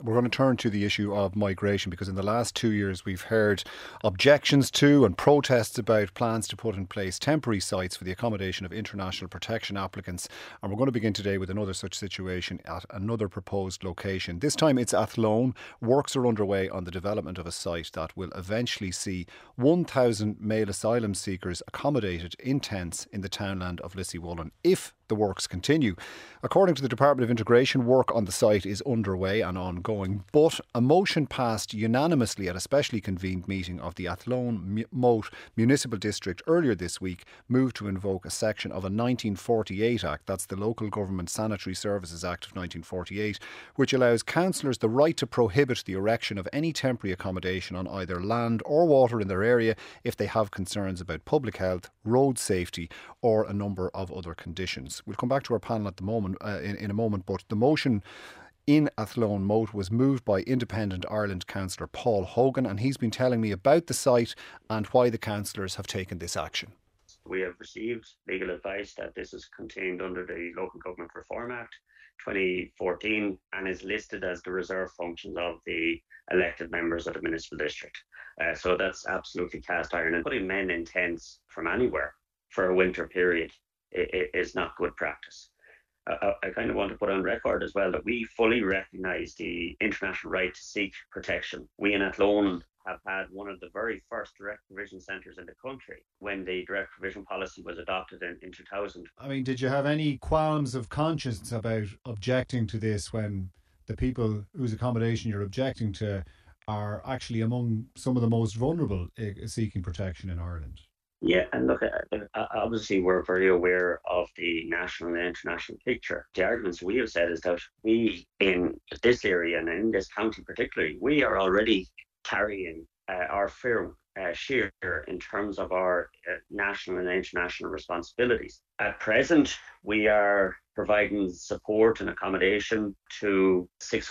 we're going to turn to the issue of migration, because in the last 2 years we've heard objections to and protests about plans to put in place temporary sites for the accommodation of international protection applicants. And we're going to begin today with another such situation at another proposed location. This time it's Athlone. Works are underway on the development of a site that will eventually see 1,000 male asylum seekers accommodated in tents in the townland of Lissywollen, if the works continue. According to the Department of Integration, work on the site is underway and ongoing, but a motion passed unanimously at a specially convened meeting of the Athlone Moat Municipal District earlier this week moved to invoke a section of a 1948 Act, that's the Local Government Sanitary Services Act of 1948, which allows councillors the right to prohibit the erection of any temporary accommodation on either land or water in their area if they have concerns about public health, road safety or a number of other conditions. We'll come back to our panel at the moment in a moment, but the motion in Athlone Moat was moved by Independent Ireland councillor Paul Hogan, and he's been telling me about the site and why the councillors have taken this action. We have received legal advice that this is contained under the Local Government Reform Act 2014 and is listed as the reserve functions of the elected members of the municipal district. So that's absolutely cast iron, and putting men in tents from anywhere for a winter period is not good practice. I kind of want to put on record as well that we fully recognise the international right to seek protection. We in Athlone have had one of the very first direct provision centres in the country when the direct provision policy was adopted in 2000. I mean, did you have any qualms of conscience about objecting to this when the people whose accommodation you're objecting to are actually among some of the most vulnerable seeking protection in Ireland? Yeah, and look, obviously we're very aware of the national and international picture. The arguments we have said is that we in this area and in this county particularly, we are already carrying our fair share in terms of our national and international responsibilities. At present, we are providing support and accommodation to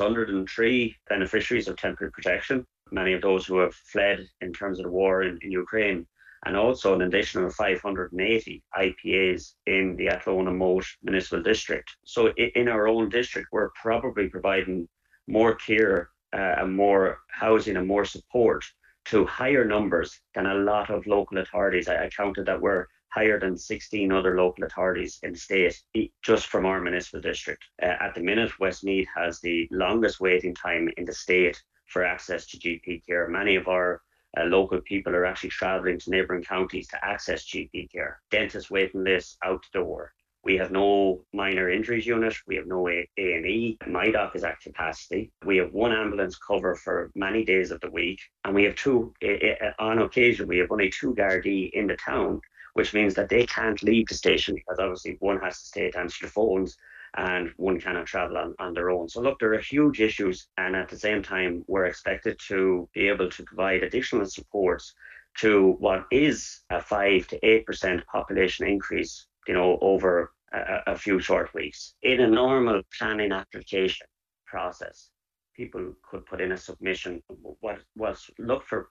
603 beneficiaries of temporary protection, many of those who have fled in terms of the war in Ukraine, and also an additional 580 IPAs in the Athlone and Moat Municipal District. So in our own district, we're probably providing more care and more housing and more support to higher numbers than a lot of local authorities. I counted that we're higher than 16 other local authorities in the state, just from our municipal district. At the minute, Westmeath has the longest waiting time in the state for access to GP care. Many of our local people are actually travelling to neighbouring counties to access GP care. Dentist waiting lists out the door. We have no minor injuries unit. We have no A&E. MIDOC is at capacity. We have one ambulance cover for many days of the week. And we have two, on occasion, we have only two Gardaí in the town, which means that they can't leave the station because obviously one has to stay to answer the phones and one cannot travel on their own. So look, there are huge issues, and at the same time, we're expected to be able to provide additional supports to what is a 5 to 8% population increase, over a few short weeks. In a normal planning application process, people could put in a submission. What's looked for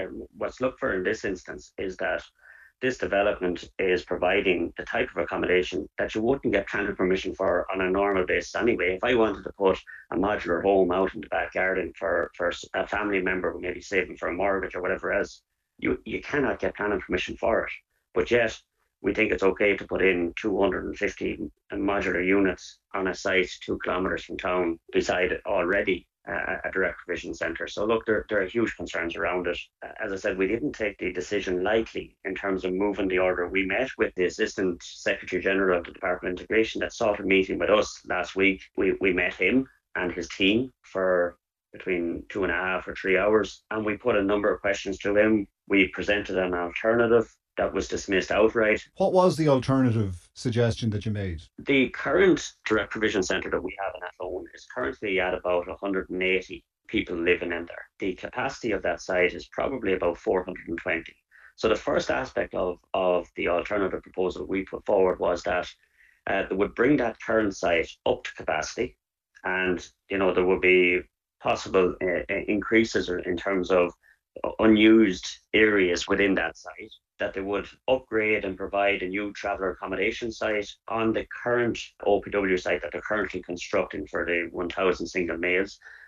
in this instance is that this development is providing the type of accommodation that you wouldn't get planning permission for on a normal basis anyway. If I wanted to put a modular home out in the back garden for a family member who may be saving for a mortgage or whatever else, you cannot get planning permission for it. But yet, we think it's okay to put in 250 modular units on a site 2 kilometres from town beside it already a direct provision centre. So look, there are huge concerns around it. As I said, we didn't take the decision lightly in terms of moving the order. We met with the Assistant Secretary General of the Department of Integration that sought a meeting with us last week. We met him and his team for between 2.5 or 3 hours, and we put a number of questions to him. We presented an alternative that was dismissed outright. What was the alternative suggestion that you made? The current direct provision centre that we have in Athlone is currently at about 180 people living in there. The capacity of that site is probably about 420. So the first aspect of the alternative proposal we put forward was that they would bring that current site up to capacity, and there would be possible increases in terms of unused areas within that site, that they would upgrade and provide a new traveller accommodation site on the current OPW site that they're currently constructing for the 1,000 single males,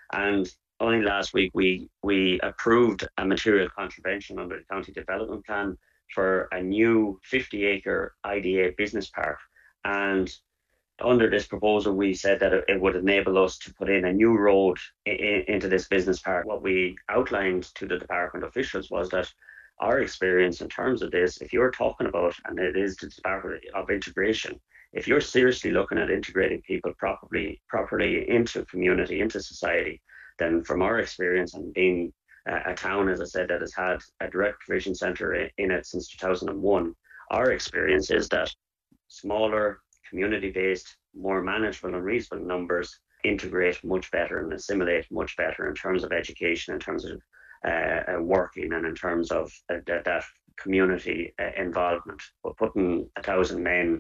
And only last week we approved a material contravention under the county development plan for a new 50-acre IDA business park. And under this proposal, we said that it would enable us to put in a new road into this business park. What we outlined to the department officials was that our experience in terms of this, if you're talking about, and it is the Department of Integration, if you're seriously looking at integrating people properly into community, into society, then from our experience and being a town, as I said, that has had a direct provision centre in it since 2001, our experience is that smaller, community-based, more manageable and reasonable numbers integrate much better and assimilate much better in terms of education, in terms of working, and in terms of that community involvement. But putting 1,000 men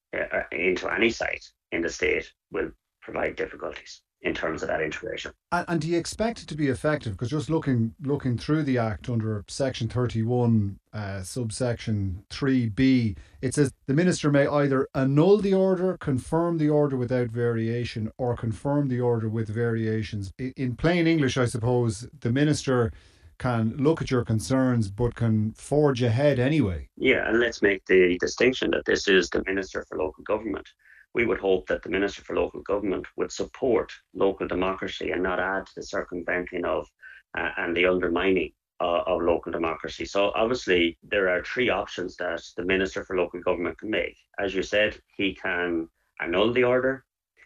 into any site in the state will provide difficulties in terms of that integration. And do you expect it to be effective? Because just looking through the Act under Section 31, subsection 3B, it says the Minister may either annul the order, confirm the order without variation, or confirm the order with variations. In plain English, I suppose, the Minister can look at your concerns but can forge ahead anyway. Yeah, and let's make the distinction that this is the Minister for Local Government. We would hope that the Minister for Local Government would support local democracy and not add to the circumventing of and the undermining of local democracy. So obviously there are three options that the Minister for Local Government can make. As you said, he can annul the order,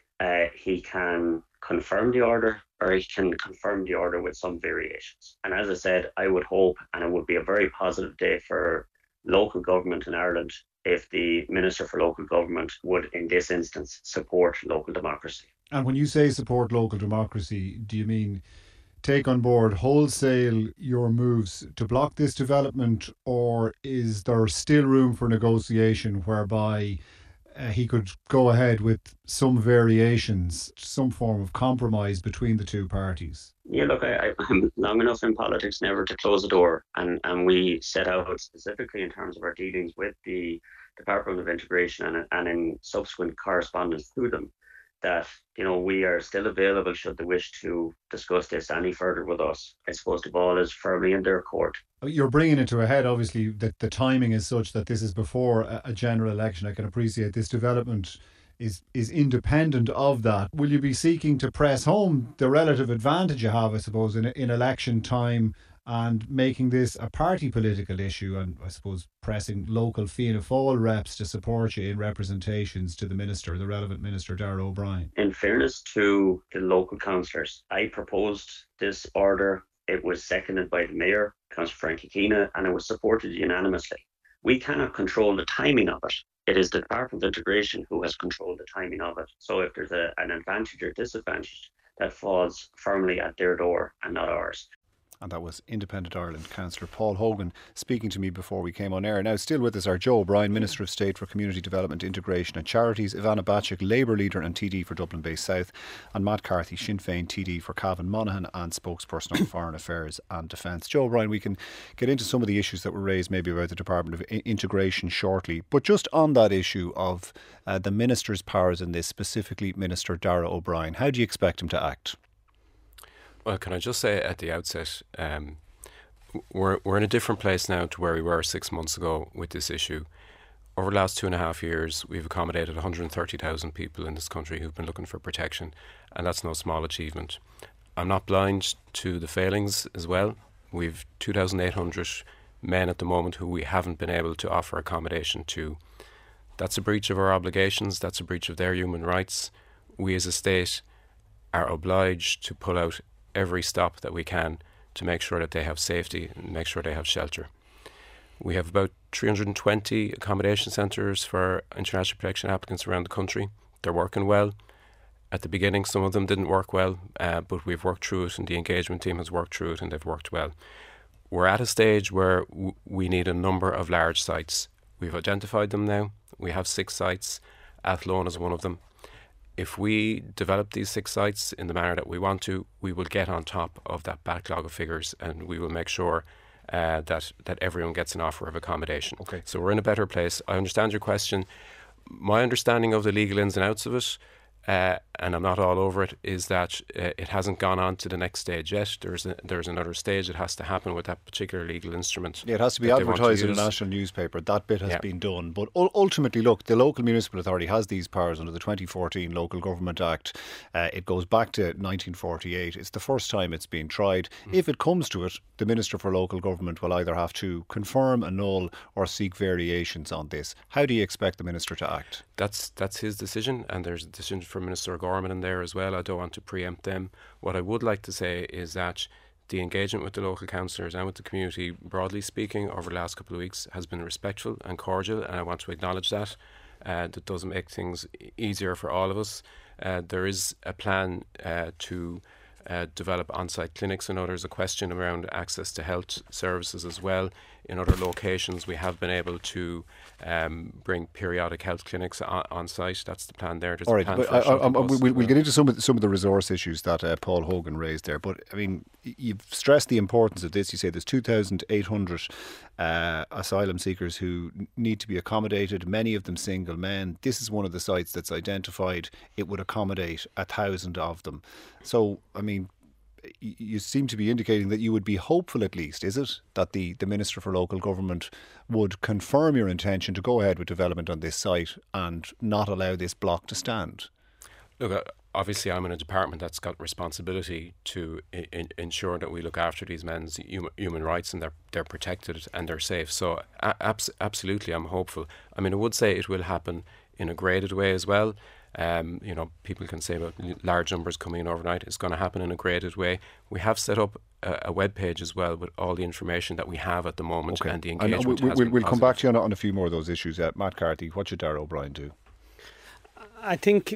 he can confirm the order, or he can confirm the order with some variations. And as I said, I would hope, and it would be a very positive day for local government in Ireland, if the Minister for Local Government would, in this instance, support local democracy. And when you say support local democracy, do you mean take on board wholesale your moves to block this development, or is there still room for negotiation whereby he could go ahead with some variations, some form of compromise between the two parties? Yeah, look, I'm long enough in politics never to close the door. And we set out specifically in terms of our dealings with the Department of Integration and in subsequent correspondence to them that, we are still available should they wish to discuss this any further with us. I suppose the ball is firmly in their court. You're bringing it to a head, obviously, that the timing is such that this is before a general election. I can appreciate this development is independent of that. Will you be seeking to press home the relative advantage you have, I suppose, in election time and making this a party political issue, and I suppose pressing local Fianna Fáil reps to support you in representations to the Minister, the relevant Minister, Darragh O'Brien? In fairness to the local councillors, I proposed this order. It was seconded by the Mayor, Councillor Frankie Keena, and it was supported unanimously. We cannot control the timing of it. It is the Department of Integration who has controlled the timing of it. So if there's an advantage or disadvantage, that falls firmly at their door and not ours. And that was Independent Ireland Councillor Paul Hogan speaking to me before we came on air. Now, still with us are Joe O'Brien, Minister of State for Community Development, Integration and Charities, Ivana Bacik, Labour Leader and TD for Dublin Bay South, and Matt Carthy, Sinn Féin TD for Cavan Monaghan and spokesperson on Foreign Affairs and Defence. Joe O'Brien, we can get into some of the issues that were raised maybe about the Department of Integration shortly, but just on that issue of the Minister's powers in this, specifically Minister Darragh O'Brien, how do you expect him to act? Well, can I just say at the outset, we're in a different place now to where we were 6 months ago with this issue. Over the last 2.5 years, we've accommodated 130,000 people in this country who've been looking for protection, and that's no small achievement. I'm not blind to the failings as well. We've 2,800 men at the moment who we haven't been able to offer accommodation to. That's a breach of our obligations. That's a breach of their human rights. We as a state are obliged to pull out every stop that we can to make sure that they have safety and make sure they have shelter. We have about 320 accommodation centres for international protection applicants around the country. They're working well. At the beginning, some of them didn't work well, but we've worked through it and the engagement team has worked through it and they've worked well. We're at a stage where we need a number of large sites. We've identified them now. We have 6 sites. Athlone is one of them. If we develop these 6 sites in the manner that we want to, we will get on top of that backlog of figures and we will make sure that everyone gets an offer of accommodation. Okay. So we're in a better place. I understand your question. My understanding of the legal ins and outs of it, and I'm not all over it, is that it hasn't gone on to the next stage yet. There's another stage that has to happen with that particular legal instrument. Yeah, it has to be advertised in a national newspaper. That bit has been done. But ultimately, look, the local municipal authority has these powers under the 2014 Local Government Act. It goes back to 1948. It's the first time it's been tried. If it comes to it, the Minister for Local Government will either have to confirm, annul or seek variations on this. How do you expect the Minister to act? That's his decision, and there's a decision for Minister Gorman in there as well. I don't want to preempt them. What I would like to say is that the engagement with the local councillors and with the community, broadly speaking, over the last couple of weeks has been respectful and cordial, and I want to acknowledge that. That does make things easier for all of us. There is a plan to develop on-site clinics. I know there's a question around access to health services as well. In other locations, we have been able to bring periodic health clinics on site. That's the plan there. There's all right, but we'll get into some of the resource issues that Paul Hogan raised there. But I mean, you've stressed the importance of this. You say there's 2,800 asylum seekers who need to be accommodated, many of them single men. This is one of the sites that's identified. It would accommodate 1,000 of them. So, I mean, you seem to be indicating that you would be hopeful, at least, is it, that the Minister for Local Government would confirm your intention to go ahead with development on this site and not allow this block to stand? Look, obviously I'm in a department that's got responsibility to ensure that we look after these men's human rights and they're protected and they're safe. So absolutely I'm hopeful. I mean, I would say it will happen in a graded way as well. People can say about large numbers coming in overnight. It's going to happen in a graded way. We have set up a web page as well with all the information that we have at the moment, and the engagement has been we'll come back to you on a few more of those issues. Matt Carthy, what should Darragh O'Brien do? I think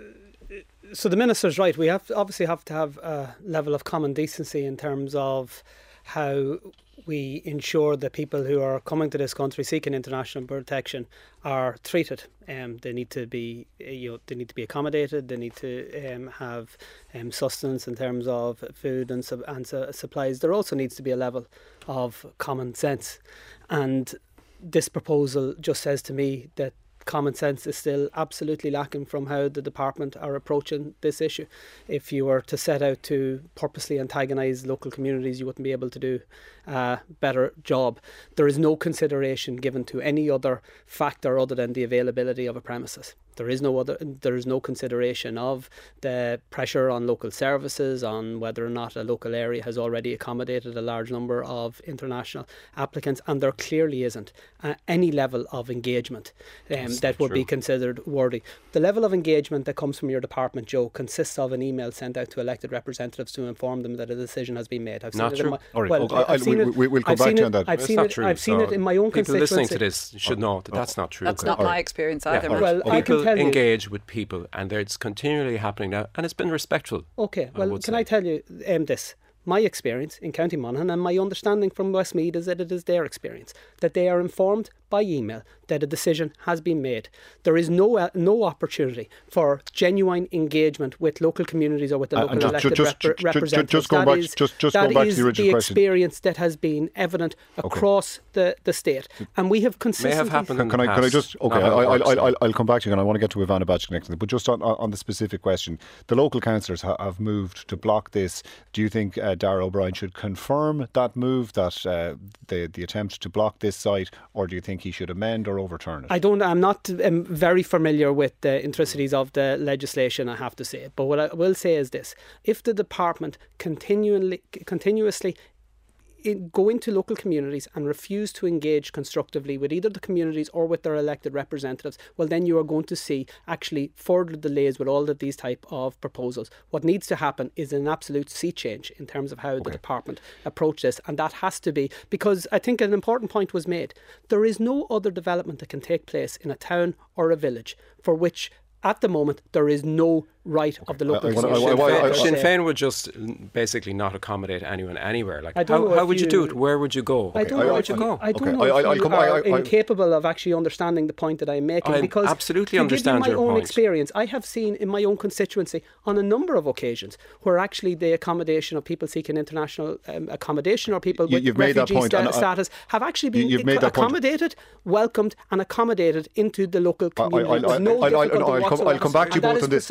so. The Minister's right. We obviously have to have a level of common decency in terms of how we ensure that people who are coming to this country seeking international protection are treated. They need to be, they need to be accommodated. They need to have sustenance in terms of food and supplies. There also needs to be a level of common sense, and this proposal just says to me that common sense is still absolutely lacking from how the department are approaching this issue. If you were to set out to purposely antagonise local communities, you wouldn't be able to do a better job. There is no consideration given to any other factor other than the availability of a premises. There is no consideration of the pressure on local services, on whether or not a local area has already accommodated a large number of international applicants, and there clearly isn't any level of engagement that would be considered worthy. The level of engagement that comes from your department, Joe, consists of an email sent out to elected representatives to inform them that a decision has been made. I've seen not it true. We'll come back to you on that. I've seen it in my own constituency. People listening to this should know that that's not true. That's not my experience either. Well, I can tell you, engage with people, and it's continually happening now, and it's been respectful. Okay, well, can I tell you this? My experience in County Monaghan and my understanding from Westmeath is that it is their experience, that they are informed by email that a decision has been made. There is no opportunity for genuine engagement with local communities or with the local elected representatives. Just going back to the original question. Experience that has been evident across the state, and we have consistently. May have happened in the past. Can I just? Okay, I'll come back to you, and I want to get to Ivana Bacik next. But just on the specific question, the local councillors have moved to block this. Do you think Darragh O'Brien should confirm that move, that the attempt to block this site, or do you think he should amend or overturn it? I'm not very familiar with the intricacies of the legislation, I have to say. But what I will say is this: if the department continuously go into local communities and refuse to engage constructively with either the communities or with their elected representatives, well, then you are going to see actually further delays with all of these type of proposals. What needs to happen is an absolute sea change in terms of how the department approach this, and that has to be, because I think an important point was made. There is no other development that can take place in a town or a village for which at the moment there is no right of the local community. Sinn Féin would just basically not accommodate anyone anywhere. Like, how would you do it? Where would you go? I don't know if you are incapable of actually understanding the point that I'm making. Because absolutely understand your point. my own experience, I have seen in my own constituency on a number of occasions where actually the accommodation of people seeking international accommodation or people with refugee status have actually been accommodated, welcomed and accommodated into the local community. I'll come back to you both on this. Precisely because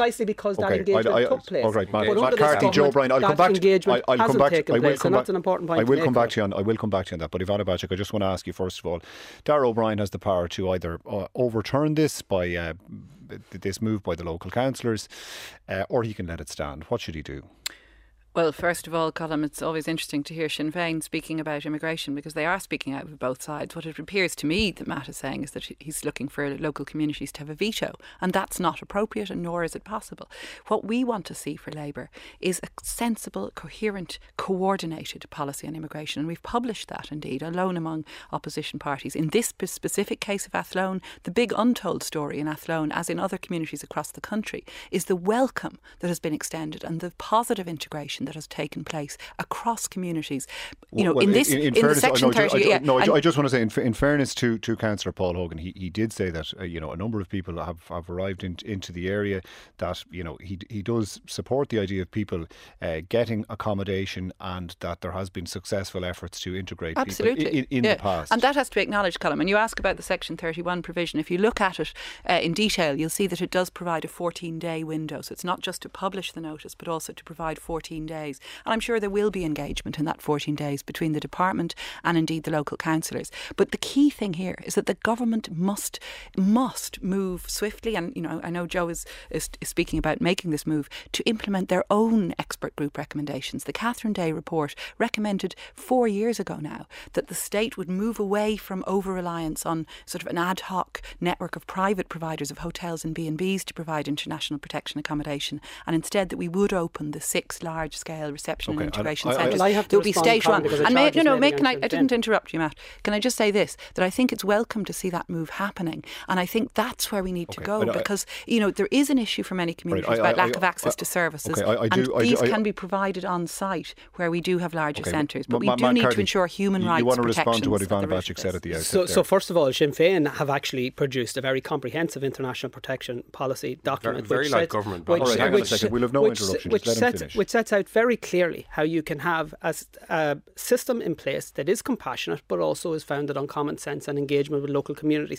because that engagement took place. All right, Matt But Carthy, Joe Bryan, I'll come back to engagement hasn't taken place, and that's an important point. I will come back to you on that. But Ivana Bacik, I just want to ask you first of all, Darragh O'Brien has the power to either overturn this by this move by the local councillors, or he can let it stand. What should he do? Well, first of all, Colm, it's always interesting to hear Sinn Féin speaking about immigration because they are speaking out of both sides. What it appears to me that Matt is saying is that he's looking for local communities to have a veto, and that's not appropriate, and nor is it possible. What we want to see for Labour is a sensible, coherent, coordinated policy on immigration, and we've published that indeed, alone among opposition parties. In this specific case of Athlone, the big untold story in Athlone, as in other communities across the country, is the welcome that has been extended and the positive integration that has taken place across communities. You know, in the Section 30... I just want to say, in fairness to Councillor Paul Hogan, he did say that a number of people have arrived into the area, that he does support the idea of people getting accommodation, and that there has been successful efforts to integrate people in the past. And that has to be acknowledged, Colm. And you ask about the Section 31 provision. If you look at it in detail, you'll see that it does provide a 14-day window. So it's not just to publish the notice, but also to provide 14 days. And I'm sure there will be engagement in that 14 days between the department and indeed the local councillors. But the key thing here is that the government must move swiftly, and I know Joe is speaking about making this move, to implement their own expert group recommendations. The Catherine Day report recommended 4 years ago now that the state would move away from over-reliance on sort of an ad hoc network of private providers of hotels and B&Bs to provide international protection accommodation, and instead that we would open the 6 large-scale reception and integration centres. There will be stage one. And I didn't interrupt you, Matt. Can I just say this, that I think it's welcome to see that move happening, and I think that's where we need to go, because there is an issue for many communities about lack of access to services, and these can be provided on site where we do have larger centres, but we do need to ensure human rights protections. You want to respond to what Ivana Bacik said at the outset? So first of all, Sinn Féin have actually produced a very comprehensive international protection policy document, very like government. Hang on a second, we'll have no interruption. Which sets out very clearly how you can have a system in place that is compassionate but also is founded on common sense and engagement with local communities.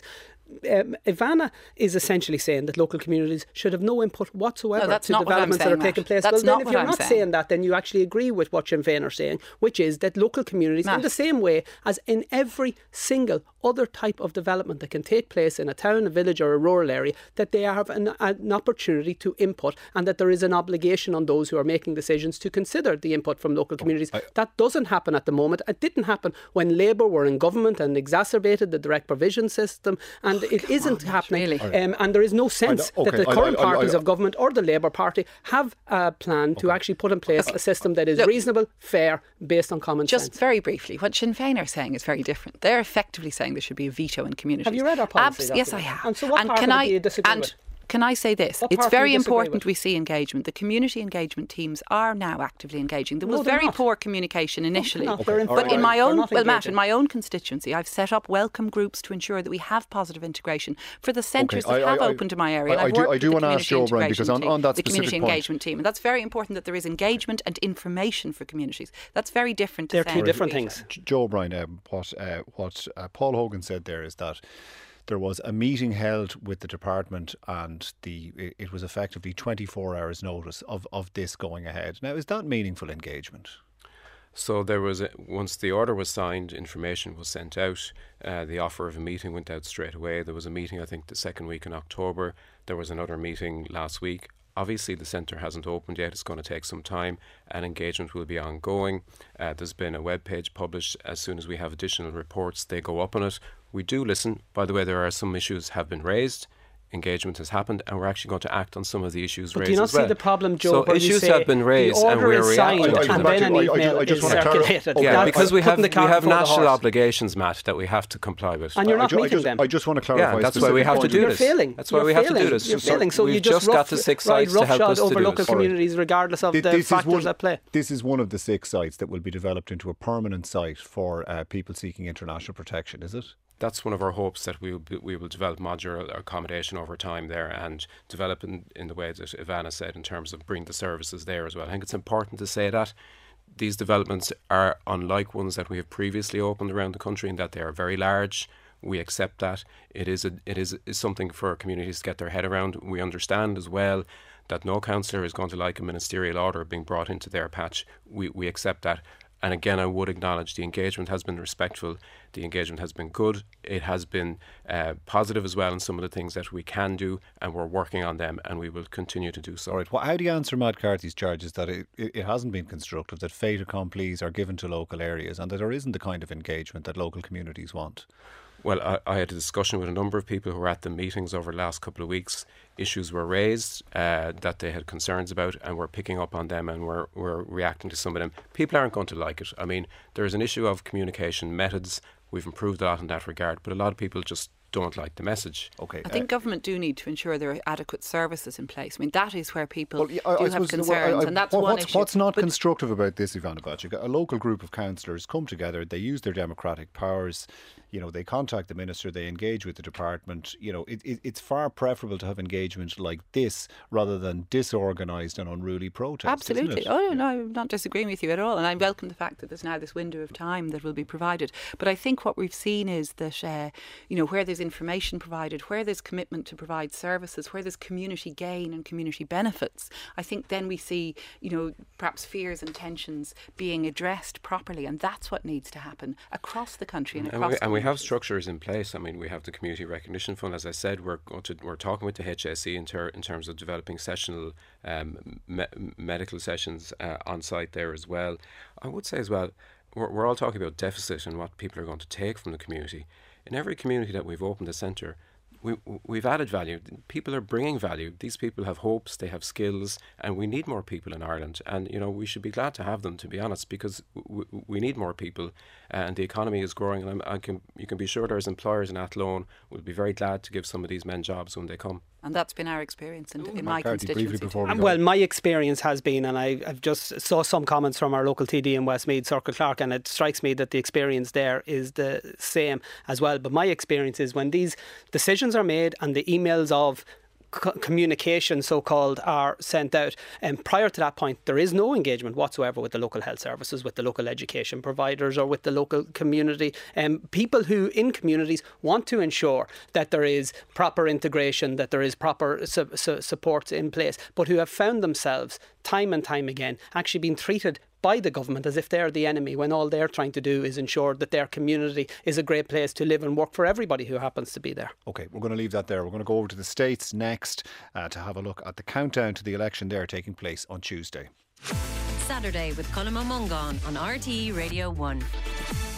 Ivana is essentially saying that local communities should have no input whatsoever to developments that are taking place. That's well, then if you're not saying that, then you actually agree with what Sinn Féin are saying, which is that local communities, in the same way as in every single other type of development that can take place in a town, a village or a rural area, that they have an opportunity to input, and that there is an obligation on those who are making decisions to consider the input from local communities. That doesn't happen at the moment. It didn't happen when Labour were in government and exacerbated the direct provision system, and it isn't happening. Really. And there is no sense that the current parties of government or the Labour Party have a plan to actually put in place a system that is reasonable, fair, based on common sense. Just very briefly, what Sinn Féin are saying is very different. They're effectively saying there should be a veto in communities. Have you read our policy? Yes, I have. And so what part of it do you disagree with? Can I say this? It's very important we see engagement. The community engagement teams are now actively engaging. There was very poor communication initially. But in my own, Matt, in my own constituency, I've set up welcome groups to ensure that we have positive integration for the centres that have opened in my area. I do want to ask Joe O'Brien, because on that specific community engagement team, and that's very important, that there is engagement and information for communities. That's very different. They're two different things. Joe O'Brien, what Paul Hogan said there is that there was a meeting held with the department, and it was effectively 24 hours notice of this going ahead. Now, is that meaningful engagement? So there was once the order was signed, information was sent out. The offer of a meeting went out straight away. There was a meeting, I think, the second week in October. There was another meeting last week. Obviously, the centre hasn't opened yet. It's going to take some time, and engagement will be ongoing. There's been a web page published. As soon as we have additional reports, they go up on it. We do listen. By the way, there are some issues have been raised. Engagement has happened, and we're actually going to act on some of the issues raised. Do you not see the problem, Joe? So issues have been raised, and we're reacting. And then an email is circulated. Yeah, because we have national obligations, Matt, that we have to comply with. And you're not meeting them. I just want to clarify. Yeah, that's why we have to do this. You're failing. That's why we have to do this. You're failing. So you just got the 6 sites to help us to do over local communities, regardless of the factors at play. This is one of the 6 sites that will be developed into a permanent site for people seeking international protection, is it? That's one of our hopes, that we will develop modular accommodation over time there, and develop in the way that Ivana said, in terms of bring the services there as well. I think it's important to say that these developments are unlike ones that we have previously opened around the country, in that they are very large. We accept that. It is something for communities to get their head around. We understand as well that no councillor is going to like a ministerial order being brought into their patch. We accept that. And again, I would acknowledge the engagement has been respectful. The engagement has been good. It has been positive as well in some of the things that we can do, and we're working on them, and we will continue to do so. All right. Well, how do you answer Matt Carthy's charges that it hasn't been constructive, that fait accomplis are given to local areas, and that there isn't the kind of engagement that local communities want? Well, I had a discussion with a number of people who were at the meetings over the last couple of weeks. Issues were raised that they had concerns about, and we're picking up on them, and we're reacting to some of them. People aren't going to like it. I mean, there's an issue of communication methods. We've improved a lot in that regard, but a lot of people just don't like the message. Okay, I think government do need to ensure there are adequate services in place. I mean, that is where people do have concerns, and that's one issue. What's not constructive about this, Ivana Bacik? A local group of councillors come together, they use their democratic powers, they contact the minister, they engage with the department. It's far preferable to have engagement like this rather than disorganised and unruly protest. Absolutely. Isn't it? Oh, no, I'm not disagreeing with you at all. And I welcome the fact that there's now this window of time that will be provided. But I think what we've seen is that, where there's information provided, where there's commitment to provide services, where there's community gain and community benefits, I think then we see, perhaps fears and tensions being addressed properly. And that's what needs to happen across the country and across and we have structures in place. I mean, we have the Community Recognition Fund. As I said, we're talking with the HSE in terms of developing sessional medical sessions on site there as well. I would say as well, we're all talking about deficit and what people are going to take from the community. In every community that we've opened a centre, we've added value. People are bringing value. These people have hopes, they have skills, and we need more people in Ireland. And, we should be glad to have them, to be honest, because we need more people, and the economy is growing. And you can be sure there's employers in Athlone will be very glad to give some of these men jobs when they come. And that's been our experience in my constituency. Well, my experience has been, and I've just saw some comments from our local TD in Westmeath, Circle Clark, and it strikes me that the experience there is the same as well. But my experience is when these decisions are made and the emails of communication, so-called, are sent out, and prior to that point there is no engagement whatsoever with the local health services, with the local education providers, or with the local community. People who in communities want to ensure that there is proper integration, that there is proper support in place, but who have found themselves time and time again actually being treated by the government as if they're the enemy, when all they're trying to do is ensure that their community is a great place to live and work for everybody who happens to be there. OK, we're going to leave that there. We're going to go over to the States next to have a look at the countdown to the election there taking place on Tuesday. Saturday with Colm Ó Mongáin on RTE Radio 1.